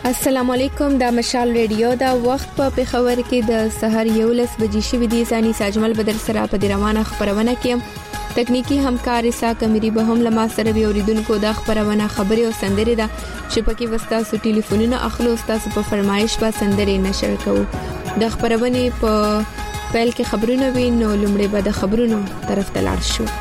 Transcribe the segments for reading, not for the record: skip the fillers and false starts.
السلام علیکم، دا مشال ریډیو دا وخت په پیښور کې د سحر 11 بجې شوې دي. ځاني ساجمل بدر سره په روانه خبرونه کې تکنیکی همکار اسا کمری به هم لما سره وی اوریدونکو دا خبرونه خبري او سندري دا چې پکې وستا سو ټلیفونونه اخلو تاسو په فرمایش په سندري نشر کوو. د خبرونه په پیل کې خبرونه وینو، لومړی به د خبرونو طرف ته لاړ شو.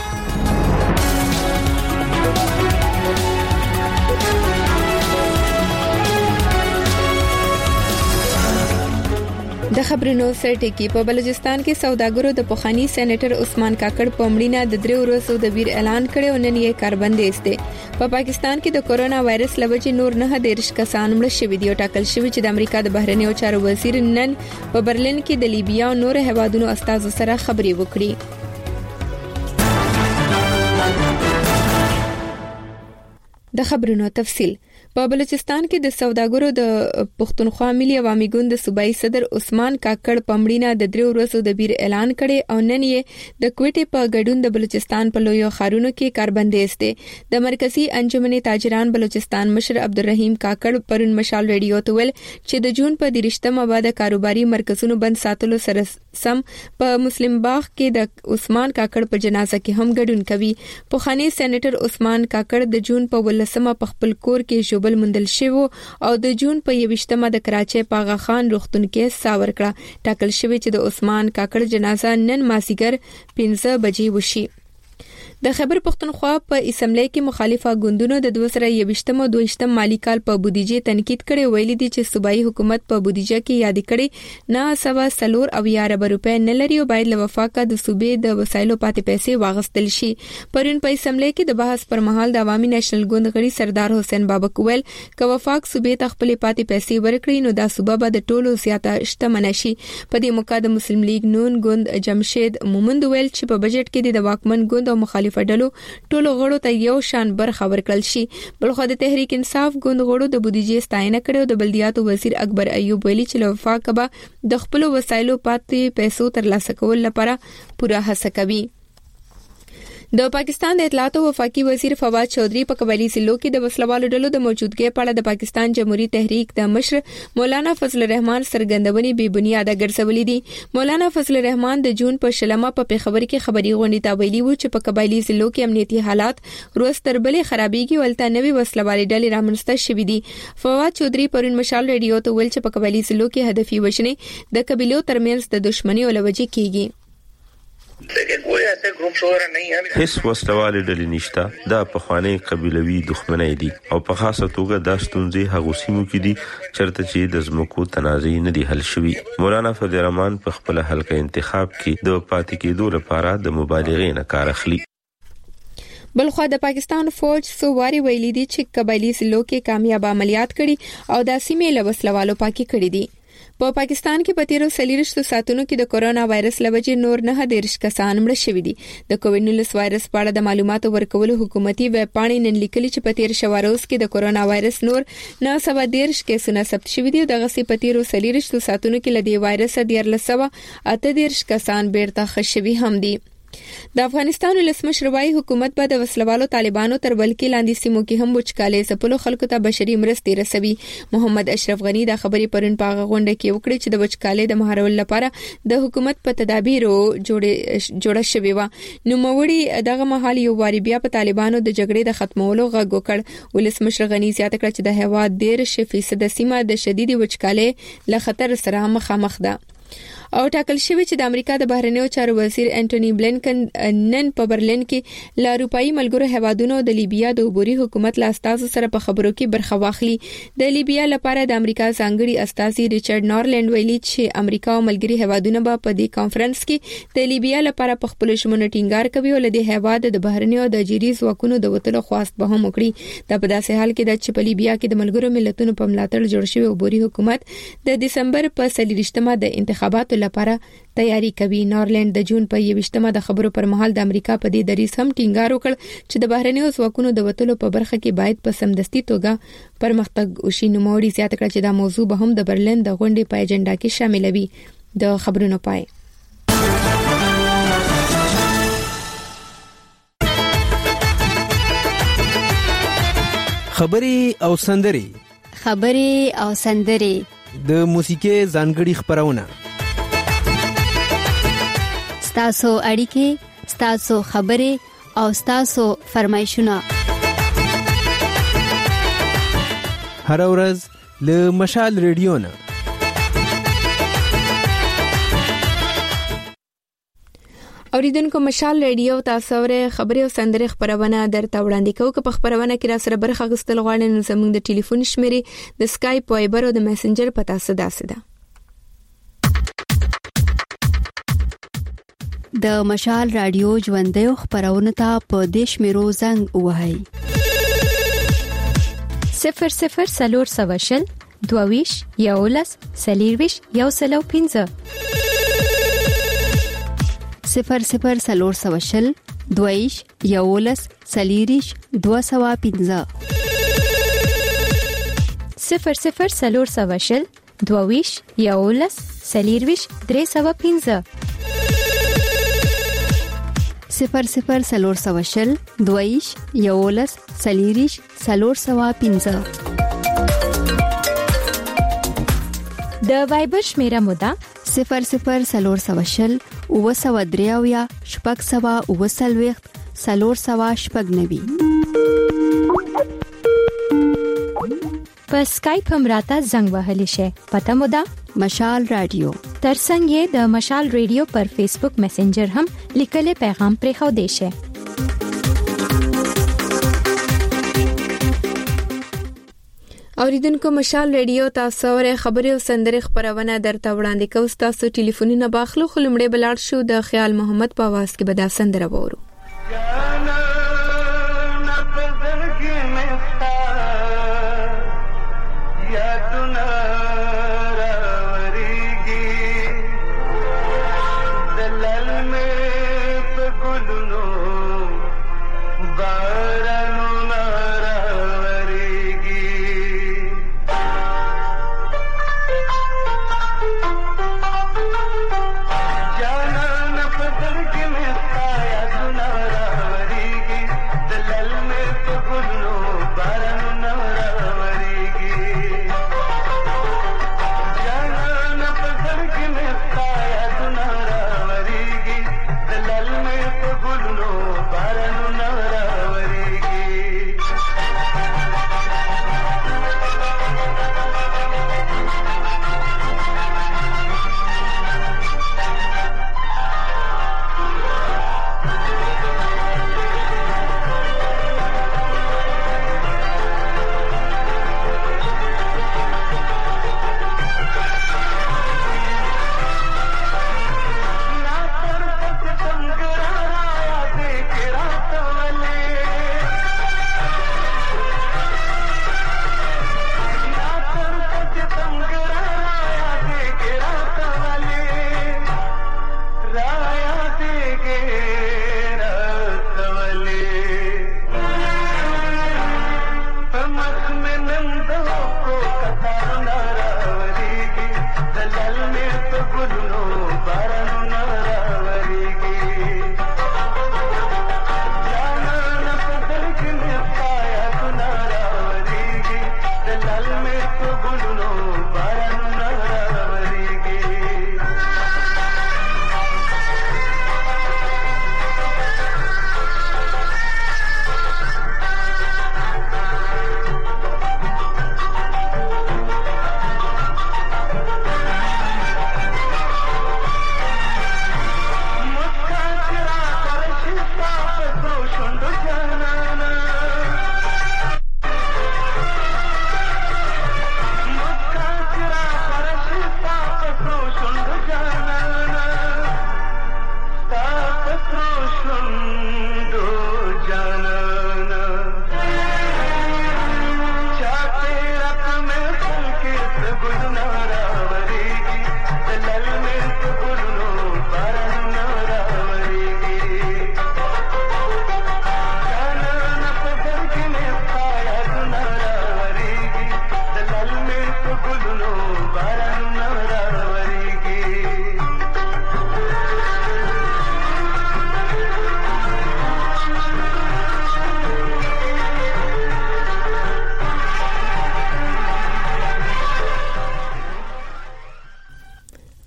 د خبرونو سرټکی په بلوچستان کې سوداګرو د پوخانی سېنیټر عثمان کاکړ په مړینه د 3 ورځو د ویر اعلان کړي او نن یې کاربندیز دي. په پاکستان کې د کورونا وایرس لوجې نور 9 کسان مړ شوي دي او ټاکل شوی چې د امریکا د بهرنیو چارو وزیر نن په برلین کې د لیبیا او نور هیوادونو استازو سره خبري وکړي. د خبرونو تفصیل په بلوچستان کې د سوداګرو د پښتونخوا ملي عوامي ګوند د صوبایي صدر عثمان کاکړ په مړینه د 3 ورځو د ویر اعلان کړي او نن یې د کوټې په ګډون د بلوچستان په لویو ښارونو کې کاربندیز دي. د مرکزی انجمن تاجران بلوچستان مشر عبدالرحیم کاکړ پرون مشال ریډیو ته ویل چې د جون په 30مه بعد کاروباري مرکزونو بند ساتلو سره سم په مسلم باغ کې د عثمان کاکړ په جنازه کې هم ګډون کوي. پوخانی سېنیټر عثمان کاکړ د جون په 18مه په خپل کور کې بل مندل شوی او د جون په 21مه د کراچۍ پاغا خان روغتون کې ساور کړه. ټاکل شوی چې د عثمان کاکړ جنازه نن مازیګر 15 بجې وشي. د خیبر پختونخوا په اسمبلی کې مخالفه ګوندونو د 2022 مالی کال په بودیجه تنقید کړي، ویلي دي چې صوبایي حکومت په بودیجه کې یاد کړي نه سوا سلور او 11 روپے نه لري او باید له وفاقه د صوبې د وسایلو پاتې پیسې واغستل شي. پرون په اسمبلی کې د بحث پر مهال د عوامي نېشنل ګوند غړي سردار حسین بابک ویل ک وفاق صوبې ته خپل پاتې پیسې ورکړي نو دا صوبه به د ټولو زیاته شتمن شي. په دې موقع د مسلم لیگ نون ګوند جمشید مومند ویل چې په بجټ کې د واکمن ګوند او مخالف ډلو ټولو غړو ته یو شان برخه ورکړل شي. بلخو د تحریک انصاف ګوند غړو د بودیجې ستاینه کړې او د بلدیاتو وزیر اکبر ایوب ویلي چې له وفاق به د خپل وسایلو پاتې پیسو ترلاسه کول لپاره پوره هڅه کوي. د پاکستان د اطلاعات او وفاقي وزیر فواد چودھری په قبایلی ضلعو کې د وسلوالو ډلو د موجودګۍ په اړه د پاکستان جمهوریت تحریک د مشر مولانا فضل الرحمن سرګندونې بې بنیاده ګرځولې دي. مولانا فضل الرحمن د جون په شلمه په پیښور کې خبري غونډې ته ویلي و چې په قبایلی ضلعو کې امنیتي حالات روز تر بلې خرابېږي ولته نوې وسلوالې ډلې رامنځته شوې دي. فواد چودھری پرون مشال ریډیو ته ویل چې په قبایلی ضلعو کې هدفي وژنې د قبیلو ترمنځ د دښمنۍ او لوجې کیږي. هیڅ وسلوالې ډلې نشته، دا پخوانی قبیلوي دښمنۍ دي او په خاصه توګه دا ستونزې هغو سیمو کې دي چرته چې د ځمکو تنازع نه دي حل شوي. مولانا فضل الرحمن په خپل حلقه انتخاب کې د پاتې کېدو لپاره د مبالغې نه کار اخلي. بلخو د پاکستان فوج سوواري ویلي دي چې قبایلی ضلعو کې کامیاب عملیات کړي او د سیمې له وسلوالو پاکي کړي دي. په پاکستان کې په تیرو 40 ساعتونو کې د کورونا وایرس لوجې نور 9 کسان مړ شوي دي. د کووډ-19 وایرس په اړه د معلوماتو ورکولو حکومتي ویب پاڼې نن لیکلي چې په تیر شواروز کې د کورونا وایرس نور 913 کیسونه ثبت شوي دي او دغه سي په تیرو 40 ساعتونو کې لدی وایرس 1338 کسان بیرته ښه شوي هم دي. د افغانستان ولسمشر وايي حکومت به د وسلوالو طالبانو تر بلکې لاندې سیمو کې هم وچکالۍ ځپلو خلکو ته بشري مرستې رسوي. محمد اشرف غنی دا خبرې پرون په غونډه کې وکړې چې د وچکالۍ د مهارولو لپاره د حکومت په تدابیرو جوړه شوې و. نو موړي دغه مهال یو واری بیا په طالبانو د جګړې د ختمولو غږ وکړ. ولسمشر غنی زیاته کړه چې د هیواد 13% سیمه د شدید وچکالۍ له خطر سره مخامخ ده. او ټاکل شوی چې د امریکا د بهرنیو چارو وزیر انټونی بلینکن نن په برلین کې له اروپאי ملګرو هیوادونو د لیبیا د عبوري حکومت له استازو سره په خبرو کې برخه واخلي. د لیبیا لپاره د امریکا ځانګړي استازي ریچارډ نورلند ویلي چې امریکا او ملګري هیوادونه به په دې کانفرنس کې د لیبیا لپاره په خپل ژمنو ټینګار کوي او له هیواد د بهرنیو د جیري ځواکونو د وټلو خواست به هم وکړي. دا په داسې حال کې چې په لیبیا کې د ملګرو ملتونو په ملاتړ جوړ شوی عبوري حکومت د دسمبر په 30مه د انتخاباتو لپاره تیاری کوي. نورلند د جون په 21مه د خبرو پر مهال د امریکا په دې دریځ هم ټینګار وکړ چې د بهرنیو ځواکونو د وټلو په برخه کې باید په سمدستي توګه پرمختګ وشي. نو موري زیاته کړه چې دا موضوع به هم د برلین د غونډې په اجنډا کې شاملوي. د خبرونو پای خبري او سندري خبرې او سندرې د موسیقي ځانګړي خبرونه ستاسو اړیکې ستاسو خبرې او ستاسو فرمایشونه هر ورځ له مشال ریډیو نه اوریدونکو مشال ریډیو تاسو ورې خبري او سندري خبرونه درته وړاندې کوو که په خبرونه کې را سره برخه غوښتل غواړئ نو زموږ د ټلیفون شمیرې د اسکایپ وایبر او د میسنجر پتا ساده د مشال رادیو ژوندۍ خبرونه ته په دیش میرو زنګ وهاي 00 22 یولس سلیرویش یو سلو 15 00 22 یولس سلیریش 215 00 22 یولس سلیرویش 315 00 22 یولس سلیریش 315 د وایبر شمیره مودا 00 وسودریاویا شپږ سوا وسلويخت سلور سوا شپږ نوي په اسکایپ هم راته زنګ وهلی شي پته مودا مشال رادیو ترڅنګ د مشال ریډیو پر فیسبوک میسنجر هم لیکلي پیغام پرې خو دی شي اوریدونکو مشال ریډیو تاسو ورې خبري او سندري خبرونه درته وړاندې کوو تاسو ټلیفونونه باخلو خلمړې بلاړ شو د خیال محمد په आवाज کې به دا سندره وورو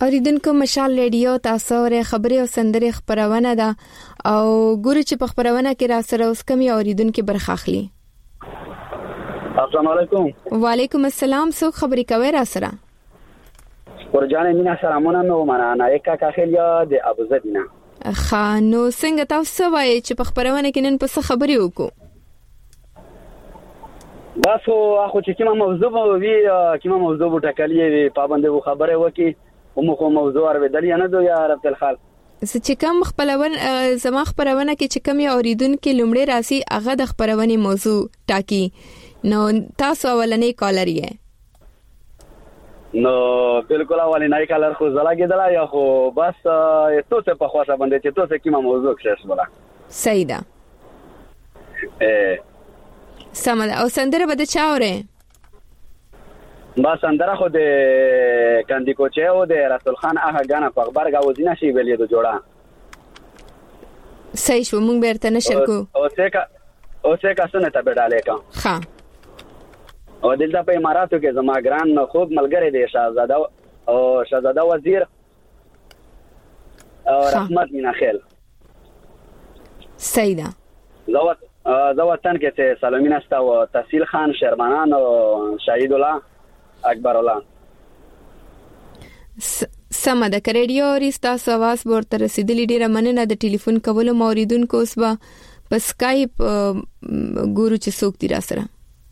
اوریدونکو مشال ریډیو تاسو ر خبري او سندري خبرونه ده او ګوري چې په خبرونه کې را سره اوس کمی اوریدونکو برخه اخلي. السلام علیکم. وعلیکم السلام. سو خبري کوي را سره ورجانه مینا سلامونه نو معنا یکا کاخلیا د ابوظبی نه. خانو څنګه تاسو وایي چې په خبرونه کې نن په څه خبري وکړو؟ بس خو چې کومه موضوع وي کومه موضوع ټکلې پابند وو خبره وکي ومخه موضوع ور بدلی نه دو یا رب الخال چې کوم خپلون زما خبرونه کې چې کوم اوریدونکو لومړی راسي هغه د خبرونه موضوع ټاکی نو تاسو اولنې کالر یې نو بالکل اولنې کالر خو زلاګیدلا یا خو بس ته په خواصه باندې چې ته کومه موضوع کښې ولا صحیح ده سمه او سندره بده چاوره با سندره خو د کاندی کوچه او د رسول خان هغه غانا په خبر غوځینه شی ویلې د جوړه صحیح شو مونږ بیرته نشر کو او څه کا سنت به ډالې کا ها او دلته په اماراتو کې زما ګران خوب ملګری دی شهزاده وزیر او رحمت مینا خیل صحیح ده زه وطن کې ته سلامین است او تحصیل خان شرمانان او شهید الله اکبر الله سم د کریډیو ریستا سواس ورته رسیدلی ډیره مننه د ټلیفون کولو موریدونکو اوس په سکایپ ګورو چې څوک دی را سره.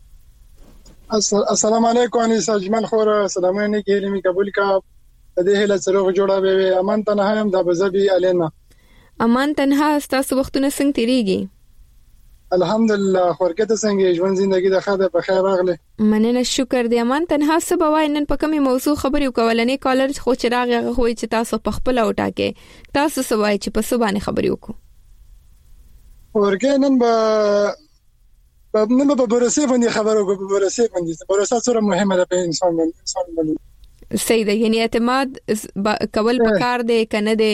السلام علیکم انیس اجمل خور سلامونه کې لمی قبول کا د دې هله سره جوړه به امان تنها هم د ابوظبی الینا امان تنها تاسو وختونه څنګه تیریږي؟ الحمدلله خورکته څنګه ژوند زندگی د خاطر په خیر راغله مننه شکر دی امان تنها سبا وای نن په کومه موضوع خبرې وکولنې کالر خو چې راغی خو چې تاسو په خپل اوټاکه تاسو سوای چې په سبا نه خبرې وکړو ورګه نن په برسه باندې خبرو کو په برسه باندې برسه سره مهمه ده په انسان باندې صحیح ده یعنی اعتماد کول پکار دی کنه دی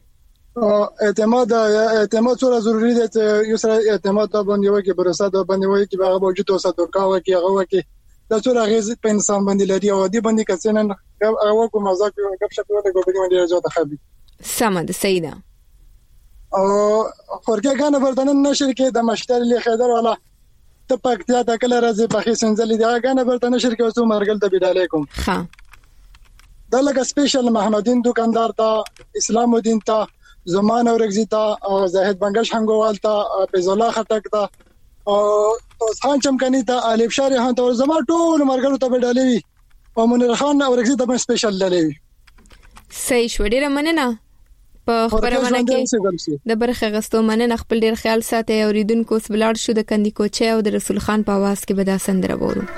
اعتماد سره ضروری دی چې یو سره اعتماد باندې وکي برسه باندې وکي چې هغه موجود اوسه درکاوه کې هغه وکي دا څوره غیز په انسان باندې لري او دی باندې کسنن هغه کوم مزاق غب شپ ورته کوي باندې راځي خبي سمد صحیح ده او خورګه غانه بردنن نشر کې د مشتری له خیدر والا ته پکتیا د کله راځي په خسنځلې دا غانه بردنن نشر کې اوسو مرګل ته بيد علیکم ها دا لکه سپیشل محمدین دکاندار ته اسلام الدین ته زمان اورگزی تا زاهد بنگش هنگوال تا پیزولا خطک تا خان چمکنی تا علیب شاری هان تا زمان ټول مرګرو ته ډالې وی او منیر خان اورگزی ته سپیشل ډالې وی صحیح شو ډیره مننه په خبرونه کې د برخه غستو مننه خپل ډیر خیال ساتي اوریدونکو سبلاړ شو د کندی کوچه او د رسول خان په आवाज کې بدا سندره وورو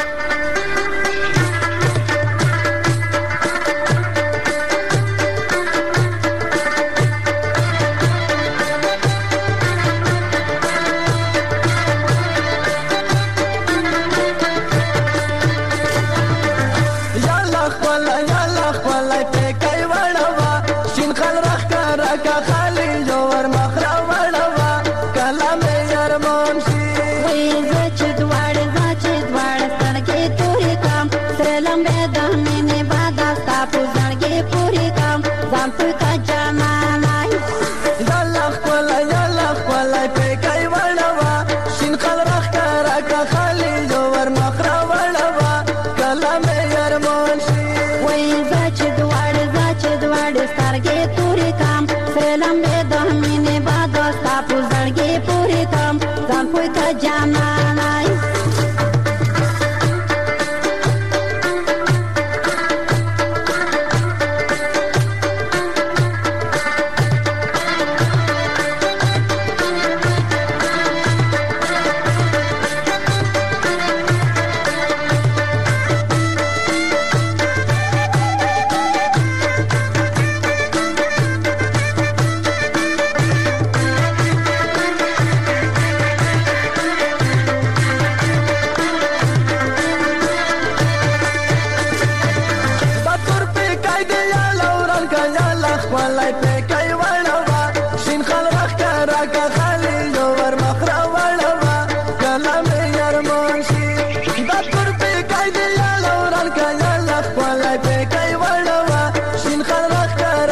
Shine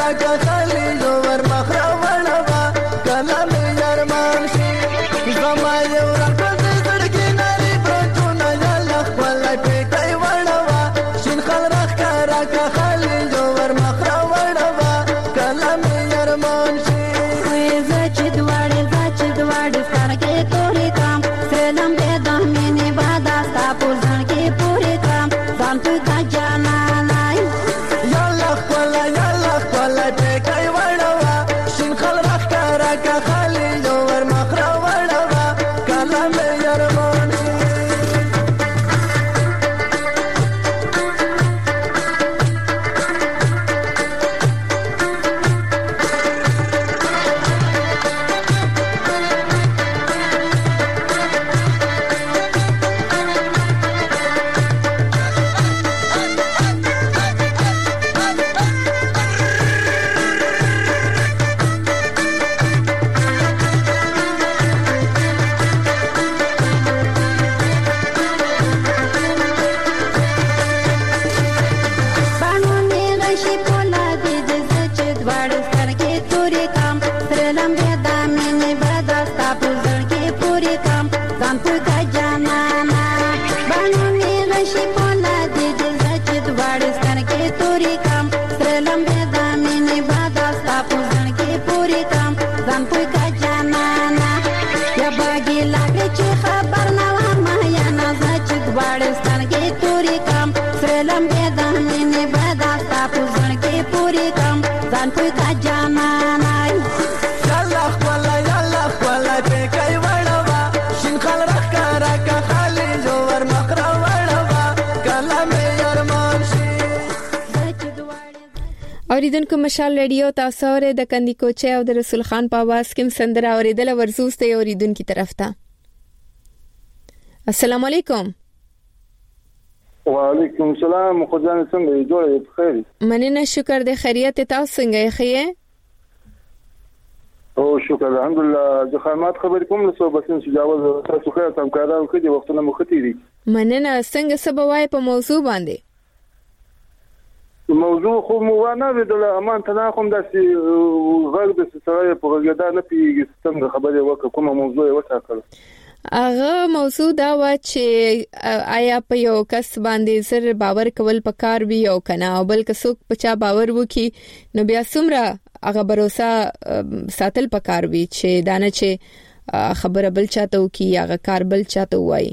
راکا خالی جوور مخرا وړوا کله مې یارمان شي زما یو راکړ زړګي ناري پرتونه یاله خپل پیټي وړوا شین خل راکا خالی جوور مخرا وړوا کله مې یارمان شي زچ دواړه سترګې تورې کام سلام دې د مینې بادا ستا په ځان کې پورې کام ځان تو کا جانا نای یاله خپل پیټي وړوا شین خل راکا خالی جوور مخرا وړوا کله مې یارمان شي اوریدونکو مشال رادیو تاسو اورئ د کندی کوچه او د رسول خان په आवाज کې سندره اوریدل ورزوسته اوریدونکو طرف ته. السلام علیکم. وعلیکم السلام. خدای څنګه یې جوړ یې بخیر؟ مننه شکر د خیریت تاسو څنګه یې خیر؟ او شکر الحمدلله. زه خدمات خبر کوم له صوبتن سجاوز تاسو خیر تم کاران کړي وختونه مختی دي. مننه څنګه سبوای په موضوع باندې؟ موضوع خو مو نه ویل امان ته نه کوم داسې غږ د سره په غږدا نه پیږي څنګه خبرې وکړه کومه موضوع وټاکل. هغه موضوع دا و چې آیا په یو کس باندې زر باور کول پکار وي او کنه او بل کڅوک په چا باور وکي نو بیا څومره هغه باور ساتل پکار وي چې دانه چې خبره بل چاته وکي هغه کار بل چاته وایي.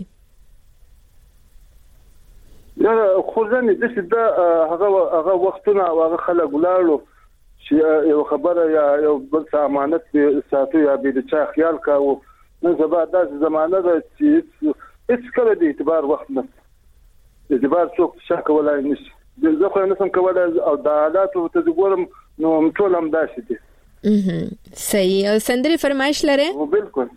یا خو ځنه د څه هغه وختونه او هغه خلک ولالو چې یو خبره یا یو بل امانت ساتي یا به د چا خیال کاوه نن سبا داسې زمانه ده چې هیڅ کله د اعتبار وخت نه اعتبار څوک شک ولای نشي زه خو نه سم کولای او د حالات ته ګورم نو ټول هم داسې دي. صحیح. سندري فرمایش لري؟ بالکل.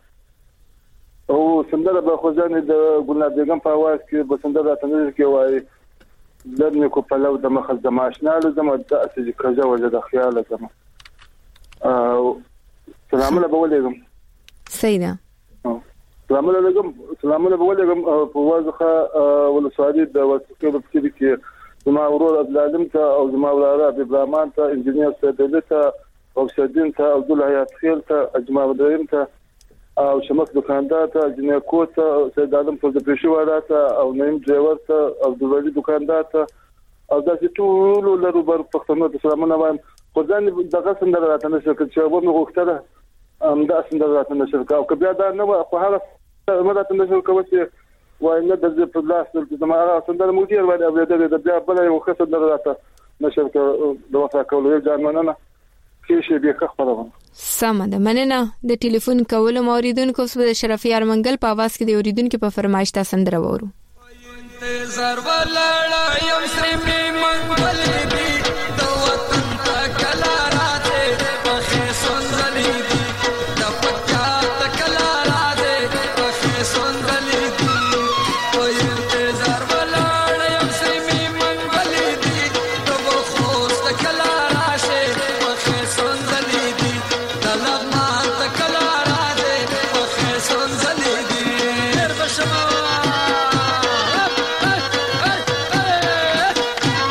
او سندره به خو ځنه د ګلنار بیگم په आवाज کې به سندره تنظیم کې وایي لرنه کو په لو د مخ د ماشنالو زما د اسې کجا وجه د خیال زما او سلام علیکم ولېګم. صحیح ده. سلام علیکم ولېګم په وازخه ولسوالۍ د وسکې په کې زما ورور عبدالعظیم ته او زما وراره ابراهیم ته انجنیر سیدل ته او سیدین ته عبد الحیات خیل ته اجماع ابراهیم ته او شمس دکاندار ته جنکو ته سید عالم پر د پېښور ته او نیم ډرایور ته او د ولی دکاندار ته او داسې ټول لرو بر پښتنو ته سلامونه وایم. خو ځان دغه سندره راته نشو چې و مې غوښتله دا سندره راته نشو او که بیا دا نه خو هغه مراته نشو کوي چې وای نه د په لاس د ما سندره مدیر وای اوریدل د بیا بل یو ښه سندره راته نشو د وفا کولو ځان مننه کیشي به خبره سم ده. مننه د ټلیفون کولو موریدونکو اوس د شرفیار منګل په आवाज کې د اوریدونکو په فرمایش تا سندره وورو. انتظار ولاړه یم سری می منګل دی د وطن تکلا راته په سندلې دی د پچا تکلا راته په سندلې دی او انتظار ولاړه یم سری می منګل دی د خوست تکلا راشه په سندلې دی د لغما تکلا راته په سندلې دی هر بشما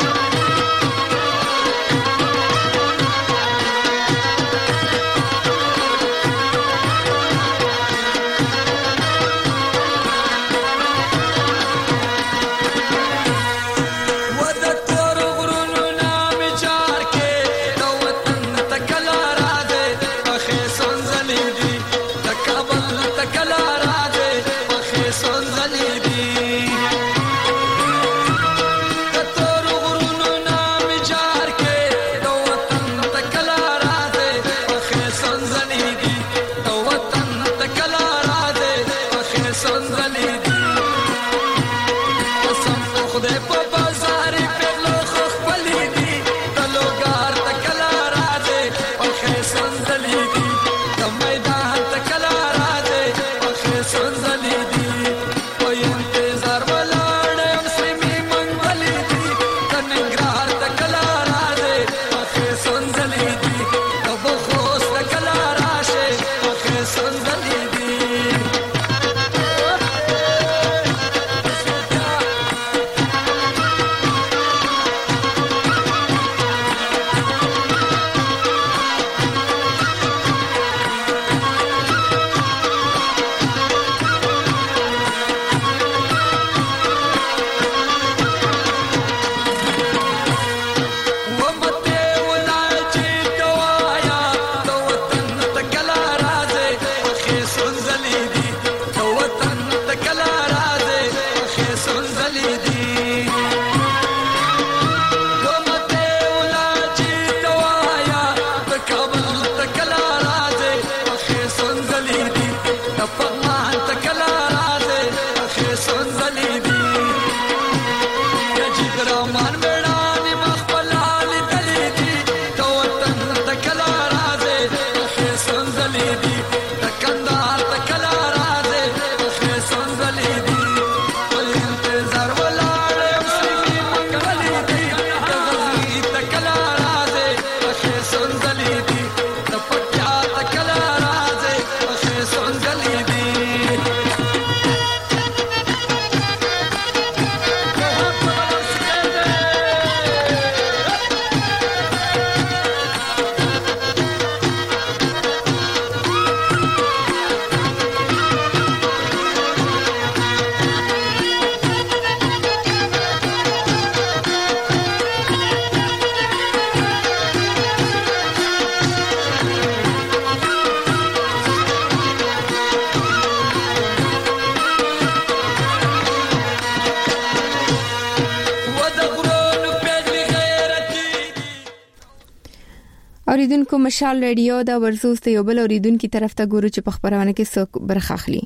اوریدونکو مشال رادیو دا ورزوس ته یو بل اوریدونکو طرف ته ګورو چې په خبرونه کې څوک برخه اخلي.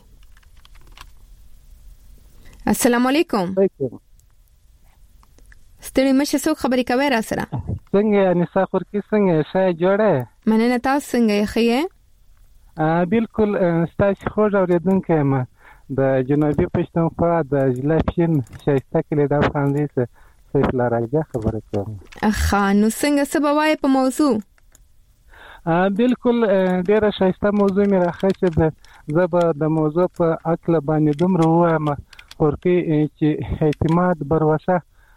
السلام علیکم. ستړي مشه څوک خبرې کوي را سره؟ څنګه انیسا خورکی څنګه شای جوړه؟ مننه تاسو څنګه یې؟ بالکل ستاسو خوږ اوریدونکو یم د جنوبي پښتونخوا د ضلع پښین شایسته کلی د افغانستان څخه سیف الله راجا خبره کوم. نو څنګه سبا وای په موضوع؟ بالکل ډیره شایسته موضوع مې راخښه ده. زه به د موضوع په اړه باندې دومره وایم خورکی چې اعتماد بروسه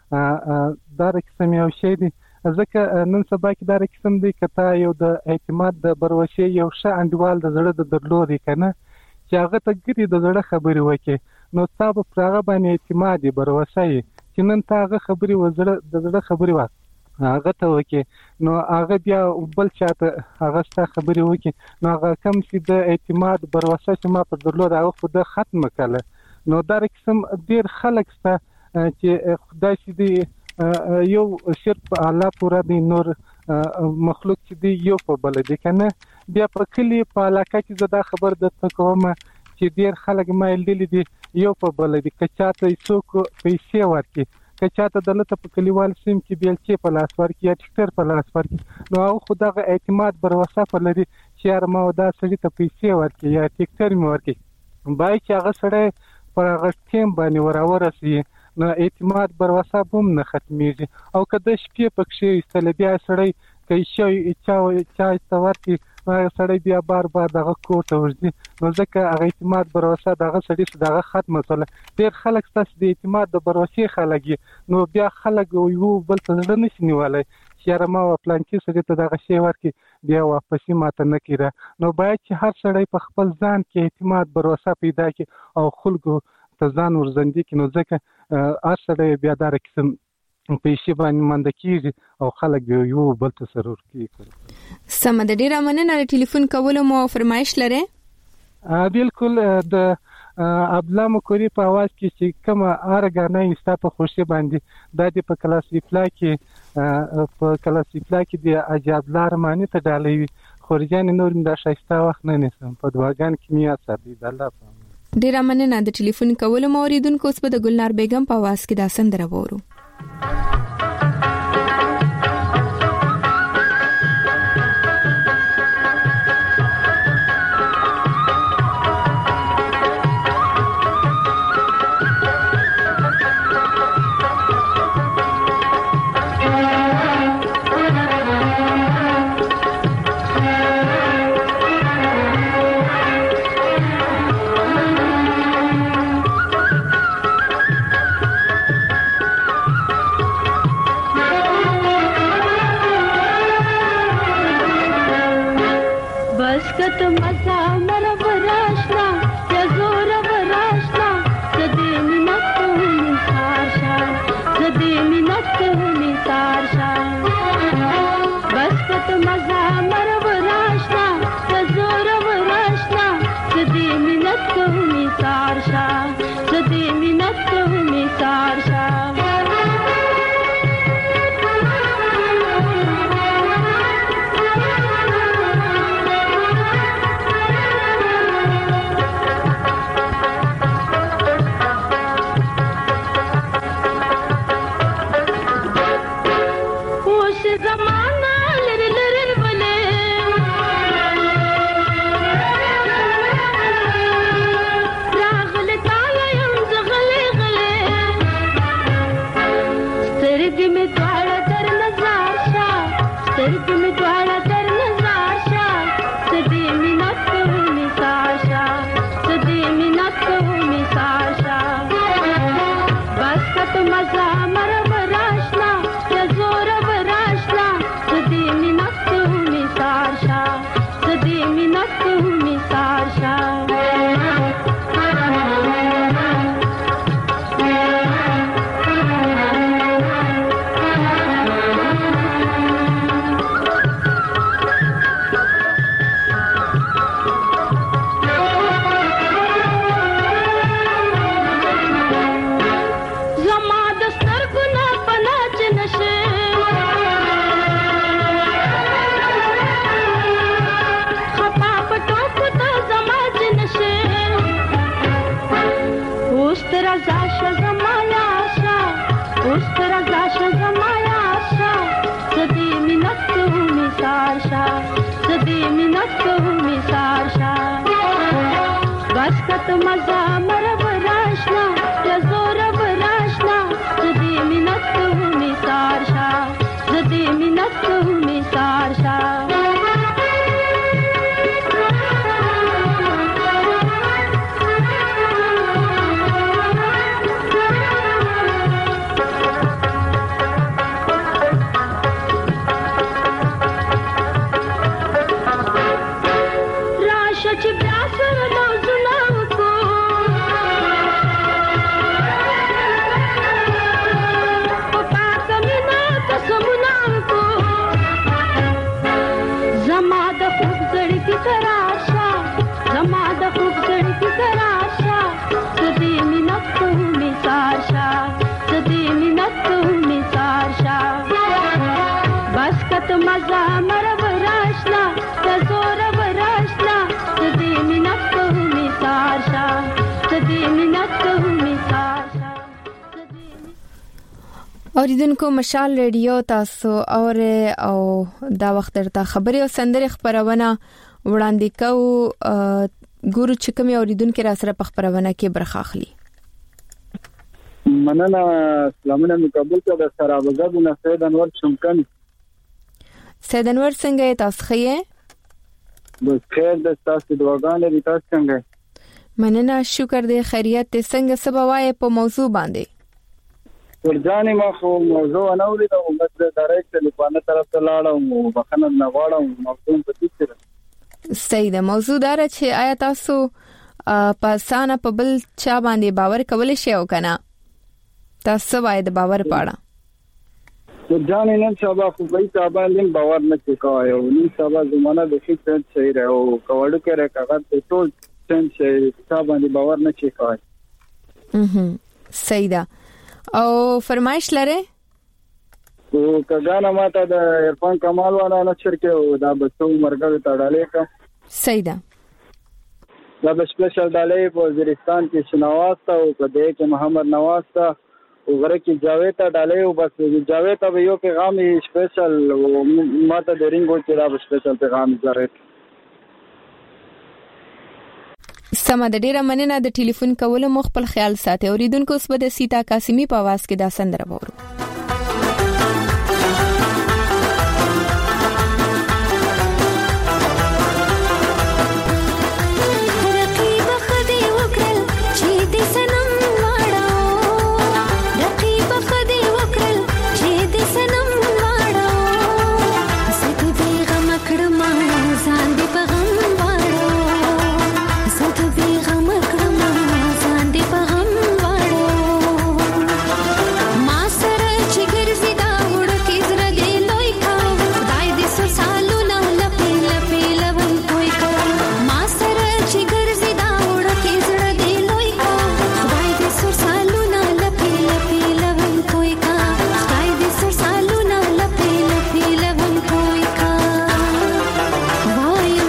دا قسم یو شی دی. ځکه نن سبا کې دا قسم دی کته یو د اعتماد د بروسه یو ښه انډیوال د زړه د درلودي کنه چې هغه ته ګری د زړه خبرې وکي نو تاسو په هغه باندې اعتماد بروسه چې نن تاغه خبرې وزړه د زړه خبرې وکړه هغه ته وکي نو هغه بیا بل چاته هغه ستاسو خبرې وکي نو هغه کم چې د اعتماد بروسه چې ما په درلود هغه خود ختم کړه. نو دا قسم ډیر خلک ستا چې خدای چې دی یو صرف الله پورا دی نور مخلوق چې دی یو په بل دی کنه. بیا په کلی په علاقه کې زدا خبر درته کوم چې ډیر خلک مایل دي یو په بل دی کچاته څوک پیسې ورکي کچاته دلته په کلیوال سیم کې بیلچې په لاس ورکي یا ټیکټر په لاس ورکي نو هغه خدای اعتماد بر وسه لري چې هر ما ودا سړي ته پیسې ورکي یا ټیکټر می ورکي بای چې هغه سړی پر هغه ټیم باندې ورسي نو اعتماد بر وسه هم نه ختميږي او کله شپې پکې استلبیا سړی کوي چې چا ورکي سړی بیا بار دغه کوټه ورځي نو ځکه هغه اعتماد بر وسه دغه سړی دغه ختمه سره ډیر خلک ستاسو د اعتماد د بر وسه خلګي نو بیا خلک یو بل څه نه نشي نیولای چې ما پلان کې سړی ته دغه شی ورکي بیا واپسی ماته نه کیره نو باید چې هر سړی په خپل ځان کې اعتماد بر وسه پیدا کړي او خلکو ته ځان ورزندي کړي نو ځکه هر سړی بیا دا قسم پیسې باندې مند کیږي او خلک یو بل ته سرور کوي. سم د ډیره مننه ټلیفون کولو مو فرمایش لري؟ بالکل د ابلا مکوري په आवाज کې چې کومه ارګانې ستا په خوشي باندې د دې په کلاسیفلا کې د اجابلار معنی ته ډالې خورجان نور د شایسته وخت نه نسم په دواګان کې میا ساتي د الله په ډیره مننه د ټلیفون کولو مو اوریدونکو اوس په د ګلنار بیگم په आवाज کې دا سندره وورو. زدي منت کومي سارشا بس کت مزا مرب راشنا یا زورب راشنا زدي منت کومي سارشا زدي منت کومي سارشا مزا مرب راشنا تزور براشنا تدي منت کومي سارشا تدي منت کومي سارشا اوریدونکو مشال ریډیو تاسو او دا وخت درته خبري او سندري خبرونه وړاندې کوو ګورو چې کوم اوریدونکو را سره په خبرونه کې برخه اخلي مننه سلامونه مقبول ته د سره وګړو نه سید انور شمکن سید انور څنګه تاسو خې بس خیر د تاسو دعاګانې دي تاسو څنګه مننه شکر دې خیریت ته څنګه سبا وای په موضوع باندې ورځانې ما خو موضوع نه ولیدم بس ډایرکټ ټلیفون طرف ته لاړم بخنه نه غواړم موضوع په دې سره صحیح ده موضوع دار چې آیا تاسو په سانه په بل چا باندې باور کولای شئ او کنه تاسو وای د باور پاړه ورځانې نن سبا خو په تابع لیم باور نه کوي او نن سبا زمانہ د فکر صحیح راو کوړو کې راکاږي ټول څنګه حساب باندې باور نه کوي صحیح ده او فرمایش لره او کګانا ماته د عرفان کمال والا نشر کې او دا بچو مرګ ته ډالې کا صحیح ده دا د سپیشل ډالې په وزیرستان کې شناواز تا او په دې کې محمد نواز تا او غره کې جاوید ته ډالې او بس جاوید ته یو پیغام سپیشل ماته د رینګو کې دا سپیشل پیغام زره سم د ډیره مننه د ټلیفون کولو مخ خپل خیال ساتي اوریدونکو اوس به د سیتا قاسمی په आवाज کې دا سندره وورو Why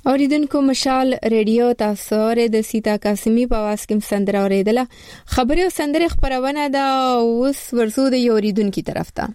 اوریدونکو مشال ریډیو تاسو ر د سیتا قاسمی په واس کې سندره اوریدله. خبري او سندره خبرونه دا اوس ورسو د اوریدونکو طرف ته.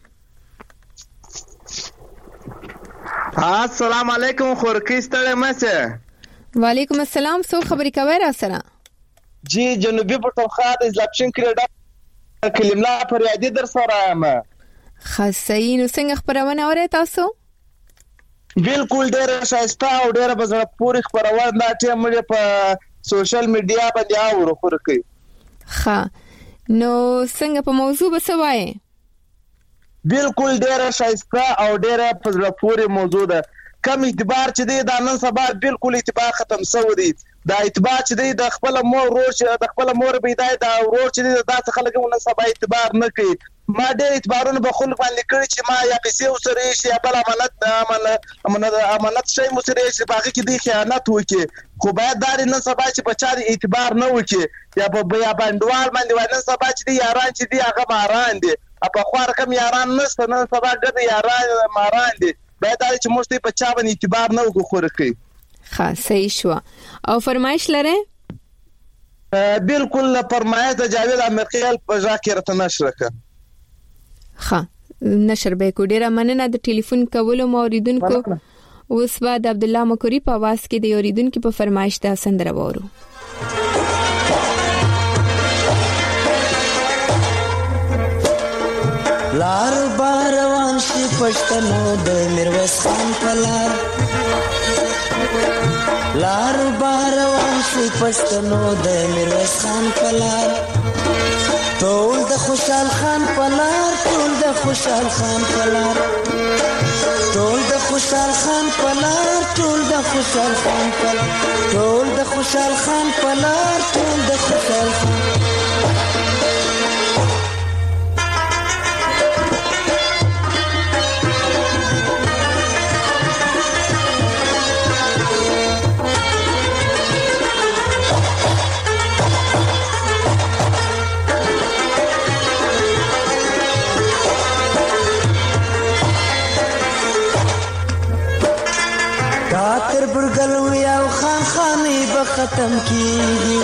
السلام علیکم خورکی ستړی مشه. وعلیکم السلام. سو خبري کوي را سره جی جنوبي پټوخا د اسلامشن کریډا کلملا فریادي در سره یم. خاصی نو څنګه خبرونه اورئ تاسو؟ بالکل ډېر شایسته او ډېر بزړه پورې خبرونه دا چې موږ په سوشل میډیا باندې اورو خورکی. ها نو څنګه په موضوع بسوای؟ بالکل ډېر شایسته او ډېر بزړه پورې موضوع ده. کم اعتبار چې دی دا نن سبا بالکل اعتبار ختم شوی دی. دا اعتبار چې دی د خپل مور ورور چې د خپل مور بيدای دا ورور چې دی دا څه خلک نن سبا اعتبار نه کوي. ما ډېر اعتبارونه به خلک باندې کړی چې ما یا پیسې وسره شي یا بل امانت شي مسره شي باقي کې دی خیانت وکي. خو باید دا نن سبا چې بچا دی اعتبار نه وکي یا په بیا باندوال باندې نن سبا چې دی یاران چې دی هغه ماران دي. په خو رقم یاران نشته نن سبا ګد یاران ماران دي. باید دا چې موږ ته په چا باندې اعتبار نه وکړو خورکی. ها صحیح شو. او فرمایش لره؟ بالکل فرمایش د جاوید امرخیل په ذاکرته نشر کړه. ها نشر به کو ډیره مننه د ټلیفون کولو موریدونکو. اوس بعد عبد الله مکوری په आवाज کې د اوریدونکو په فرمایش دا سندره وورو. لار باروان شي پښتنو د میرویس خان پلار. لار باروان شي پښتنو د میرویس خان پلار. ټول د خوشحال خان پلار ټول د خوشحال خان پلار. ټول د خوشحال خان پلار ټول د خوشحال خان پلار. ټول د خوشحال خان پلار ټول د خوشحال خان. تر برګلوي او خان خاني به ختم کیږي.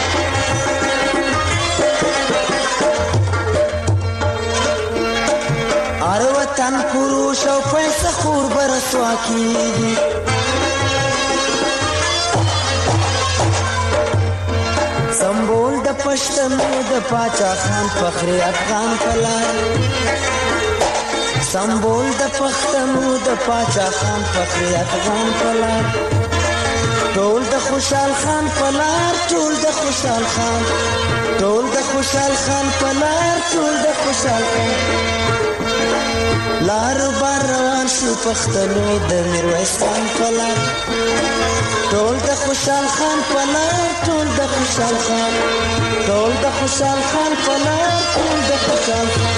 ار وطن پروش او پیسې خور برسوا کیږي. سمبول د پښتنو د پاچا خان فخر افغان پلار. سمبول د پښتنو د پاچا خان فخر افغان پلار. ټول د خوشحال خان پلار ټول د خوشحال خان. ټول د خوشحال خان پلار ټول د خوشحال خان. لار بار روان شو پښتنو د میرویس خان پلار. ټول د خوشحال خان پلار ټول د خوشحال خان. ټول د خوشحال خان پلار ټول د خوشحال خان.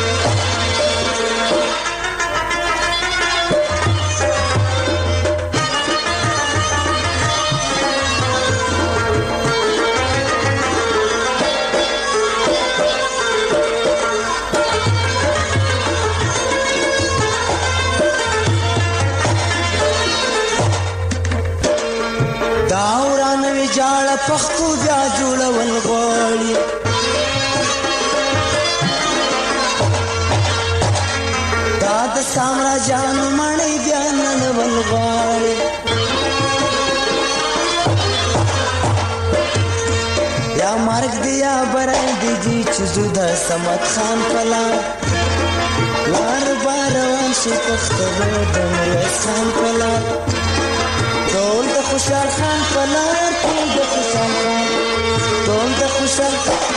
پښتو بیا جوړول غواړي. دا د سامراجانو مړی بیا نړول غواړي. یا مرګ دی یا برای دی چې زوده سمت خان پلار. لار باروان شي پښتنو د میرویس خان پلار. ټول د خوشحال خان پلار ټول د خوشحال خان. ټول د خوشحال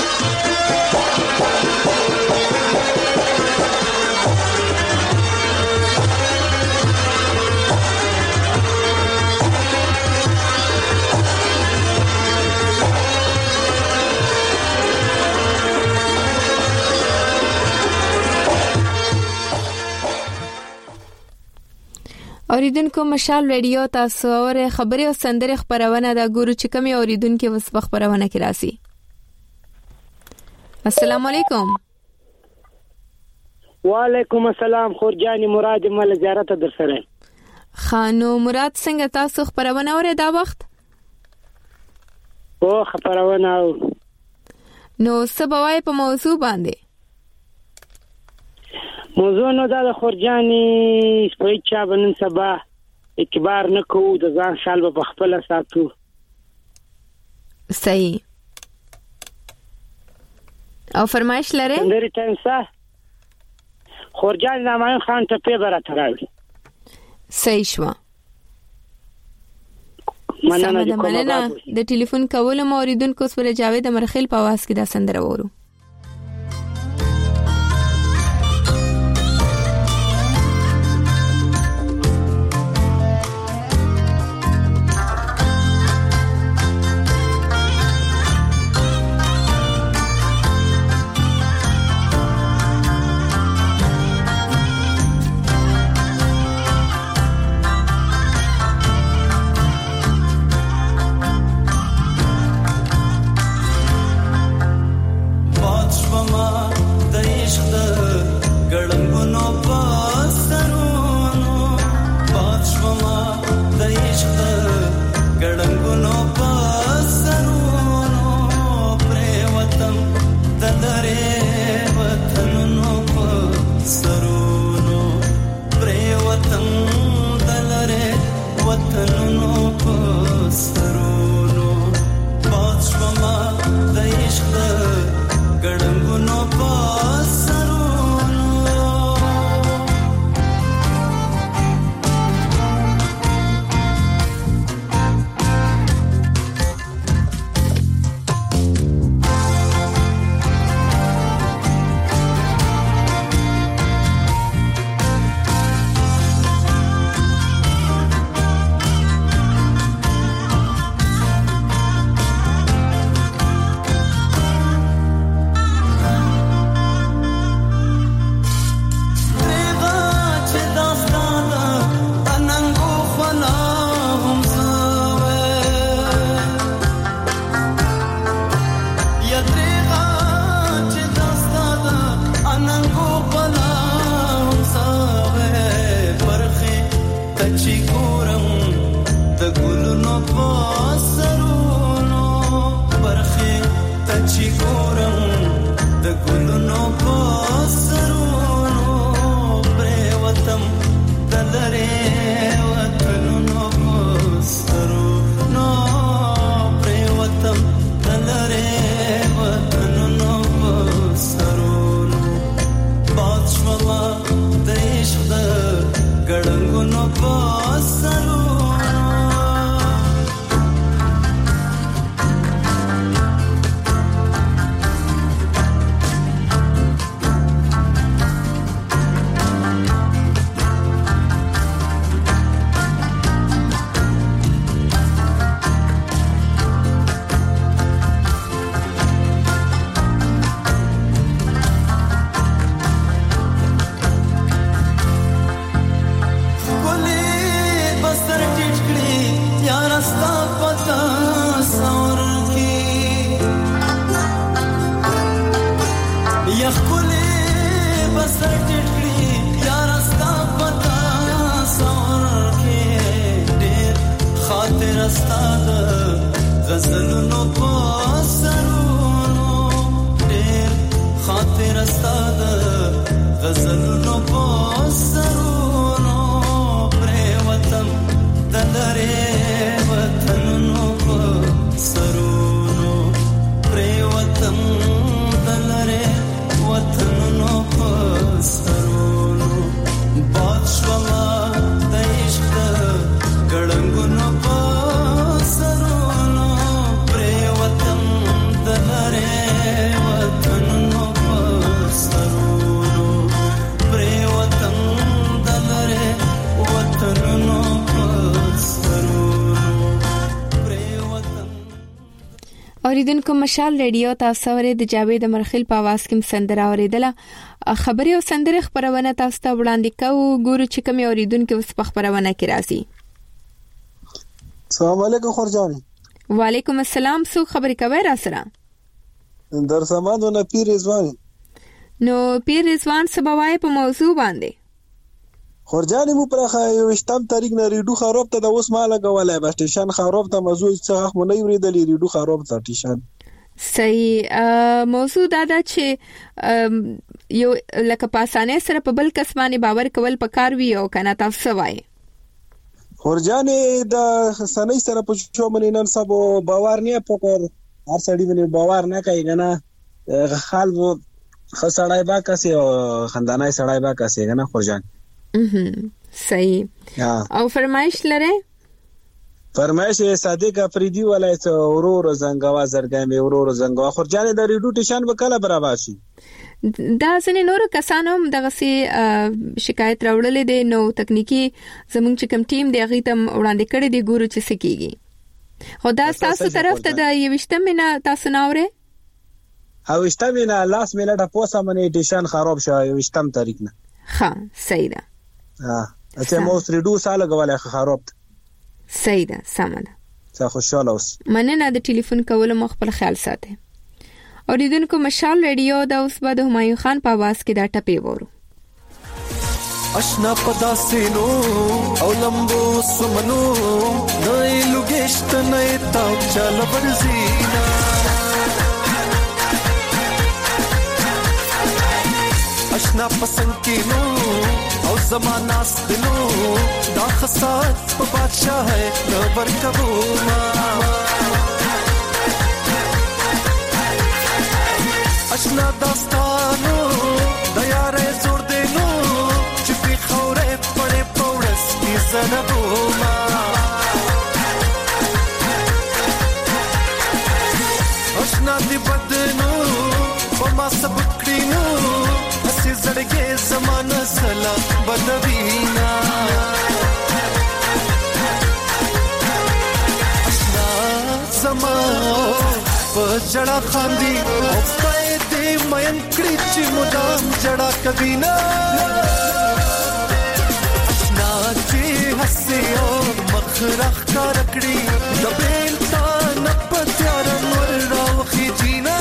اوریدونکو مشال ریډیو تاسو اور خبري او سندره خبرونه دا ګورو چې کوم اوریدونکو وسب خبرونه کې راسي. السلام علیکم. وعلیکم السلام. خورجانی مراد مل زیارت در سره. خانو مراد څنګه تاسو خبرونه اورئ دا وخت؟ او خبرونه نو سبوای په موضوع باندې موضوع نو دا د خورجاني سپېچا بنن سبا اعتبار نکو د ځان خیال په خپل ساتو. صحیح. او فرمایش لري اندري تنسا خورجان زمان خان ته پیبره تراوي. صحیح شو. مننه د ټلیفون کول موریدونکو سره جاوید مرخیل په आवाज کې دا سندره وورو. اوریدونکو مشال ریډیو تاسو ورې د جاوید مرخیل په आवाज کې سندره اوریدله. خبري او سندره خبرونه تاسو ته وړاندې کوو. ګورو چې کوم اوریدونکو اوس په خبرونه کې راځي. السلام علیکم خورجانی. وعلیکم السلام. سو خبري کوي را سره در سمادونه پیر رضوان. نو پیر رضوان سبوای په موضوع باندې خورجاني مو پرخه یو شتم تاریخ نه ریډو خراب ته د اوس مال غولای به سټیشن خراب ته موضوع څه خو نه یریدلی ریډو خراب ته سټیشن صحیح موضوع دا چې یو لکه پاسانه سره په بل کس باندې باور کول پکار وی او کنه تاسو وای خورجاني د سنۍ سره په شو منې نن سبا باور نه پکور هر سړی باندې باور نه کوي کنه خال وو خسړای با کسي او خندانای سړای با کسي کنه خورجان صحیح او فرمایش لره فرمایش صادق افریدی ولای ته اورور زنګوا زرګامې اورور زنګوا خورجان د ریډو ټیشن وکړه برابر شي دا ځنې نور کسانو دغه سي شکایت راوړلې دي نو تکنیکی زمونږ چې کوم ټیم دی هغه تم وړاندې کړی دی ګورو چې سکیږي خو دا تاسو طرف ته د یوشتم نه تاسو ناوره او یوشتم نه لاس میلټه پوسه منې ټیشن خراب شو یوشتم تاریخ نه ها صحیح ده اته مو ریډو سال غواله خراب صحیح ده سمه څه خوشاله اوس مننه د ټلیفون کول مخ خپل خیال ساتئ اوریدونکو مشال ریډیو دا اوس بعد همایون خان په आवाज کې دا ټپي وورو اشنا پدا سينو او لمبو سمنو نای لګشت نه تا چل برزینا اشنا پسند کینو او زمانہ ستنو دا خسات په بادشاہ ہے نور کبوما اشنا داستانو د یارې زور دینو چې په خوره پړې پورس کی زنبوما اشنا دی بدنو په ما سب کړینو اسی زړګي زمانہ سلا بدوینا اشنا زما په جړه خاندي او مین کړی چې مدام جړه کبینا اشنا چې حسیو مخرخ کار کړی د بیل تا نپتیار نور راوخی جینا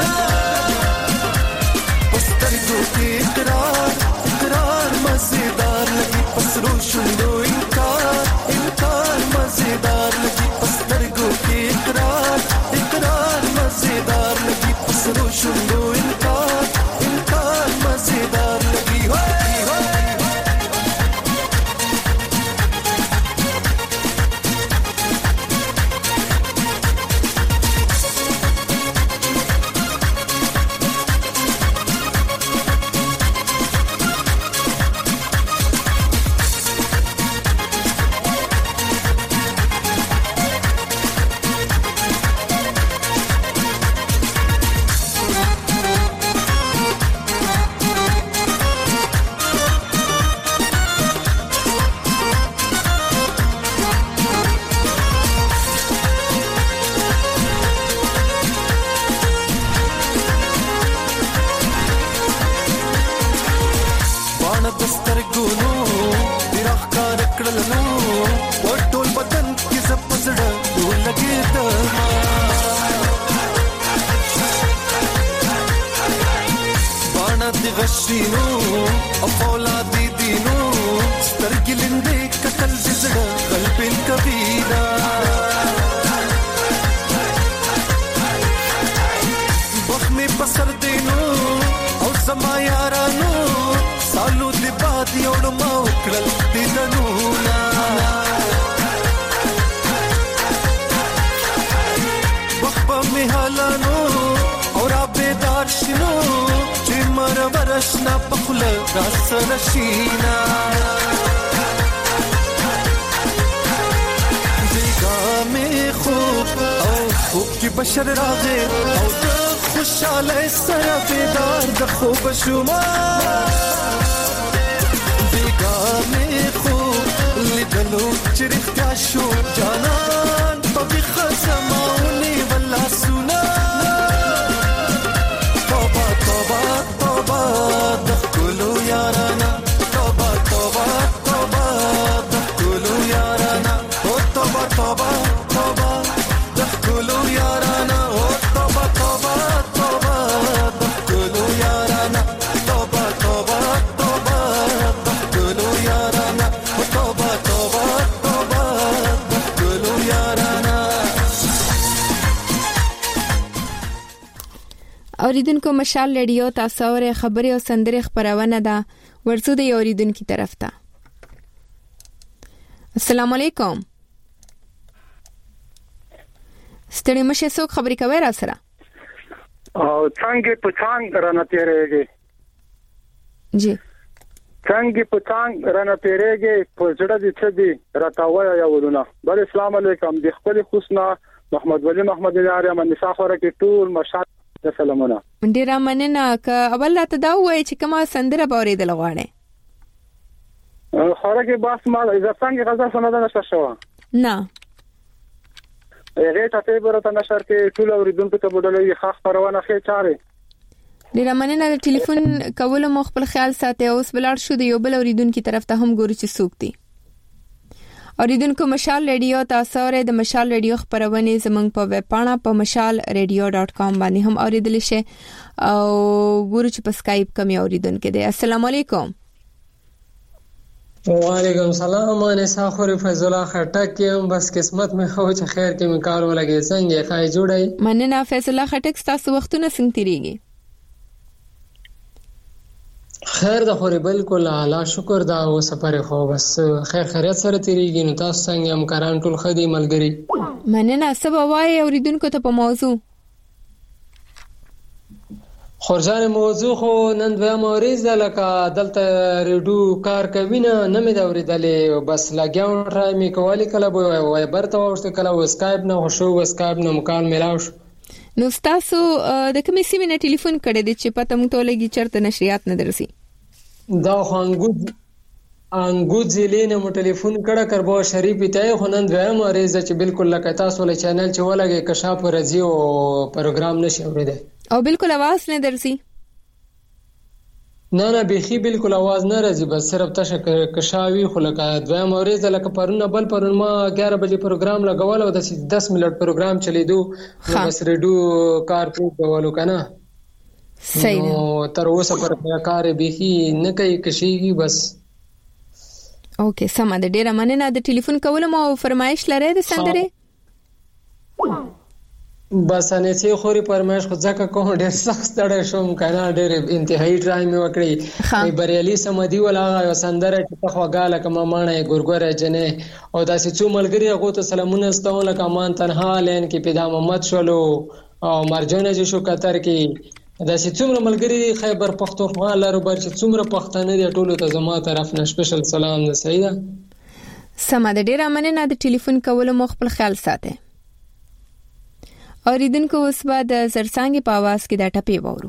پسترګو کې اقرار مزیدار لګي پسرو شوندو انکار مزیدار لګي پسترګو کې اقرار مزیدار لګي پسرو شوندو بشر راغه او د خوشاله سره بیدار د خوب شوما بیگانه خو لیدلو چرختا شو جانان په خزماونی ولا سنا توبه توبه توبه د کولو یارانا توبه توبه توبه د کولو یارانا او توبه توبه توبه د کولو یارانا او توبه توبه توبه د کولو یارانا توبه توبه توبه د کولو یارانا اوریدونکو مشال رادیو تاسو اورئ خبري او سندري خبرونه ده ورڅو د اوریدونکو طرف ته. السلام علیکم. ستړي مشه څوک خبري کوي را سره؟ او څنګه په څنګه رانه تیرېږي؟ جی څنګه په څنګه رانه تیرېږي په زړه دې څه دي راتاوي یا ودونه. بل اسلام علیکم. د خپل خوشنا محمد ولی محمد یاري من مسافر کې ټول مشال سلامونه. ډیر مننه. ک اول راته دا وایي چې کومه سندره باورې د لغواړي؟ خورګه باس ما اذا څنګه غزا سمدا نشه شو نه هغه ته برته نشر کې ټول اوریدونکو ته بدلوي خاص پروانه خې چاره. ډیر مننه. د ټلیفون کول مو خپل خیال ساتي. اوس بلار شو د یو بل اوریدونکو طرف ته هم ګوري چې څوک دي. اوریدونکو مشال رادیو تاسو اورئ. د مشال رادیو خبرونه زمنګ په ویب پاڼه په mashalradio.com باندې هم اوریدل شي او ګورو چې په سکایپ کوم اوریدونکو دي. السلام علیکم. وعلیکم السلام. انا ساخر فیض الله خټک یم. بس قسمت مې خو چې خیر کې مې کار ولګي. څنګه خای جوړای؟ مننه فیض الله خټک. تاسو وختونه څنګه تیریږي؟ خیر ده خوري بالکل اعلی شکر دا او سفر خو بس خیر خیریت سره تیریږي. نو تاسو څنګه هم کاران ټول خدي ملګری؟ مننه. سبا وای اوریدونکو ته په موضوع خورجان موضوع خو نن دوه موريز لکه دلته ریډیو کار کوي نه مې دا اوریدلې. بس لګیاو راي مې کوالي کله وای برته ورته کله و اسکایپ نه شو اسکایپ نه مکان ملاو شو. نو تاسو د کومې سیمې نه ټلیفون کړی دی چې پته مونږ ته لګي چرته نشریات نه درسي؟ دا خو انګود ضلع نه مو ټلیفون کړه کربو شریف ته خو نن دوه موريز چې بالکل لکه تاسو له چینل چې ولګي کشاف ورځي او پروګرام نشي اوریدل او بالکل आवाज نه درسي؟ نه بيخي بالکل आवाज نه راځي. بس صرف تاسو کشاوي خو لکه دوه موريز لکه پرونه بل پرون ما 11 بجې پروګرام لګول او د 10 منټ پروګرام چلیدو. بس ریډیو کار کوو کنه. صحیح. نو تر اوسه پر کار بيخي نه کوي کشيږي بس. اوکې سم ده. ډیره مننه. د ټلیفون کول مو فرمایش لرئ د سندره؟ بس نه چې خوري پرمایش خو ځکه کوم ډېر سخت ستړی شوم کنه. ډېر انتهایی ټرایم وکړي. بریالي سمدي ولا سندره ټپه خواګاله کما مانه ګورګوره جنې او داسې څو ملګری هغه ته سلامونه ستول کمان تنها لین کې پیدا محمد شولو او مرجانه جو قطر کې داسې څومره ملګری خیبر پختونخوا لرو بر چې څومره پښتانه دي ټولو ته زما طرف نه سپیشل سلام ده. صحیح ده. سم ده. ډیره مننه. د ټلیفون کول مو خپل خیال ساتي. اوریدونکو اوس بعد زرڅانګي په आवाज کې دا ټپي وورو.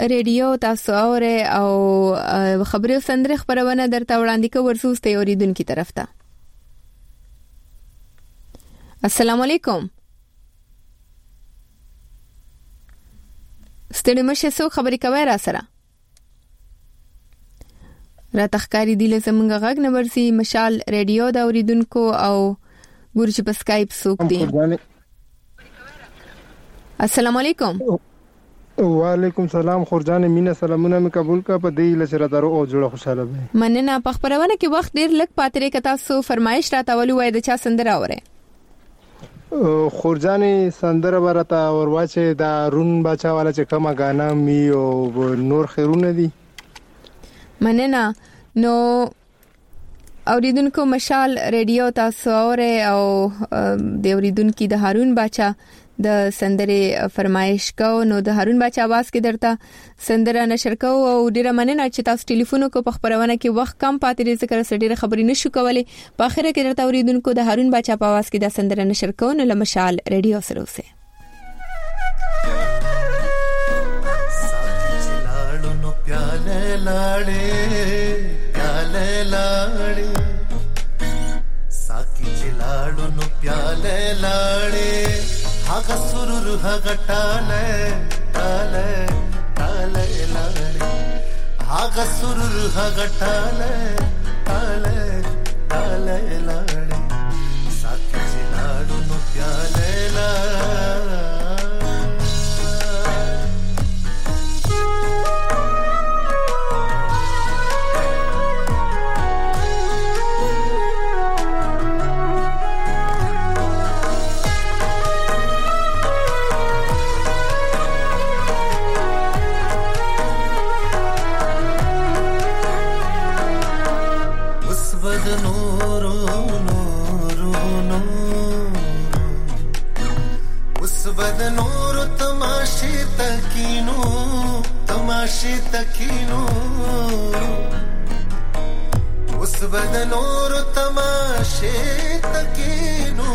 ریډیو تاسو اوره او خبري سندره خبرونه درته وړاندې کوم ورسوسته اوریدونکو طرف ته. السلام علیکم. ستړي مشه سو خبري کوي را سره را تخکاری دی له زمونږ غږ نه ورسي مشال ریډیو دا اوریدونکو او ګورچ په سکایپ سوق دي. السلام علیکم. وعلیکم سلام خورجان مینا سلامونه مې قبول کا په دې لچره درو او جوړه خوشاله وي. مننه په خبرونه کې وخت ډیر لږ پاتره کتا سو فرمایش راته ولې وای د چا سندره اوره. خورجان سندره ورته اور واچه دا رون بچا والا چې کومه غانا می او نور خیرونه دي. مننه. نو اوریدونکو مشال ریډیو تاسو اوره او د اوریدونکو د هارون بچا د سندره فرمایش کو. نو د هارون بچا आवाज کې درته سندره نشر کو او ډیره مننه چې تاسو ټلیفون کو په خبرونه کې وخت کم پاتې دي ځکه سړي خبرې نشو کولای. په اخر کې درته اوریدونکو د هارون بچا په आवाज کې د سندره نشر کو. نو لمشال ریډیو سره اوسه. प्याले लाड़े साकी चिलाड़ो नु प्याले लाड़े हागा सुरुरु हागा टाले टाले टाले लाड़े हागा सुरुरु हागा टाले टाले टाले लाड़े साकी चिलाड़ो नु प्याले लाड़े तकीनो उस बदनोर तमाशे तकीनो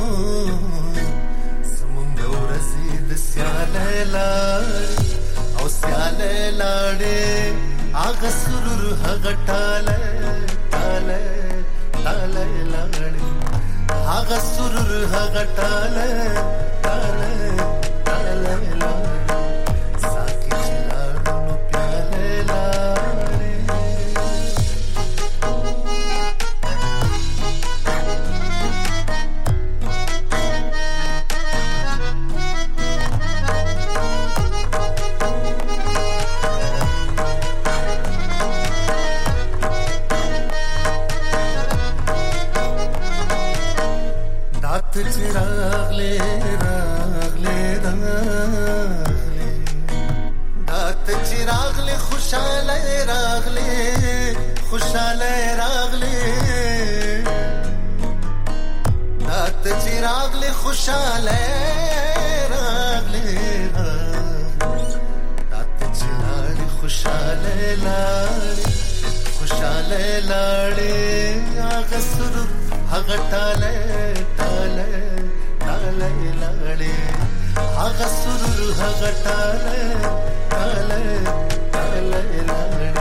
समुंदो रसीद स्याले लाड़े आगा सुरुर हगटाले टाले टाले लाड़े आगा सुरुर हगटाले टाले टाले लाड़े हागा सुरुरु हागा टाले टाले टाले लाड़े